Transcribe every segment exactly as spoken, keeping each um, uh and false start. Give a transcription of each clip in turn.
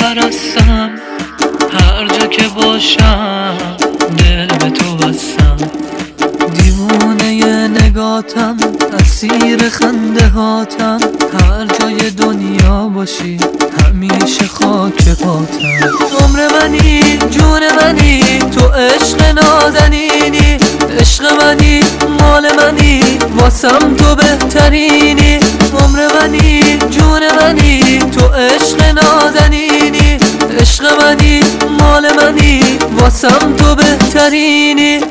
میپرستم، هر جا که باشم دل به تو بستم. دیوونه نگاتم، اسیر خنده هاتم، هر جای دنیا باشی همیشه خاک پاتم. عمر منی، جون منی، تو عشق نازنینی، عشق منی، مال منی، واسم تو بهترینی. عمر منی، جون منی، تو عشق نازنینی، عشق منی، مال منی، واسم تو بهترینی.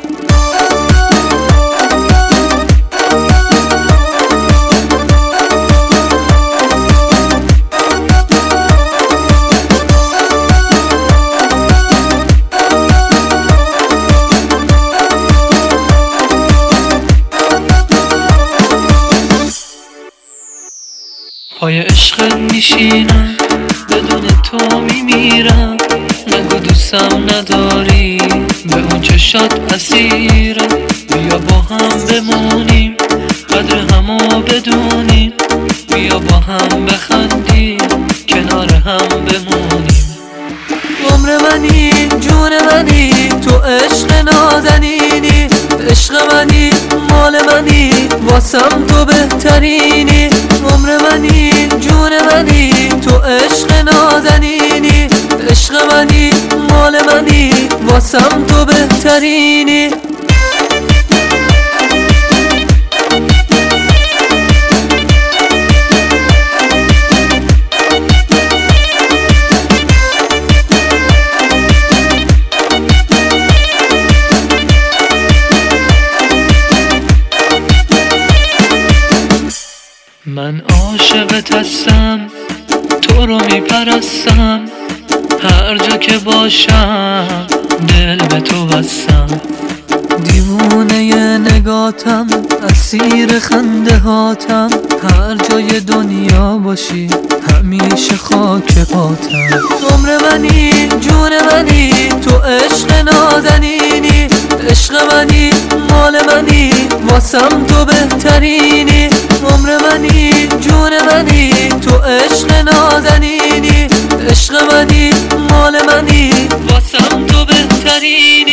پای عشقت میشینم، بدون تو میمیرم. نگو دوستم نداری، به اون چشات اسیرم. بیا با هم بمونیم، قدر همو بدونیم. بیا با هم بخندیم، کنار هم بمونیم. عمر منی، جون منی، تو عشق نازنینی، عشق منی، مال منی، واسم تو بهترینی. عمر منی، جون منی، تو عشق نازنینی، عشق منی، مال منی، واسم تو بهترینی. من عاشقت هستم، تو رو میپرستم، هر جا که باشم دل به تو بستم. دیوونه نگاتم، اسیر خنده هاتم، هر جای دنیا باشی همیشه خاک پاتم. عمر منی، جون منی، تو عشق نازنینی، عشق منی، مال منی، واسم تو بهترینی. عمر منی، جون منی، تو عشق نازنینی، عشق منی، مال منی، واسم تو بهترینی.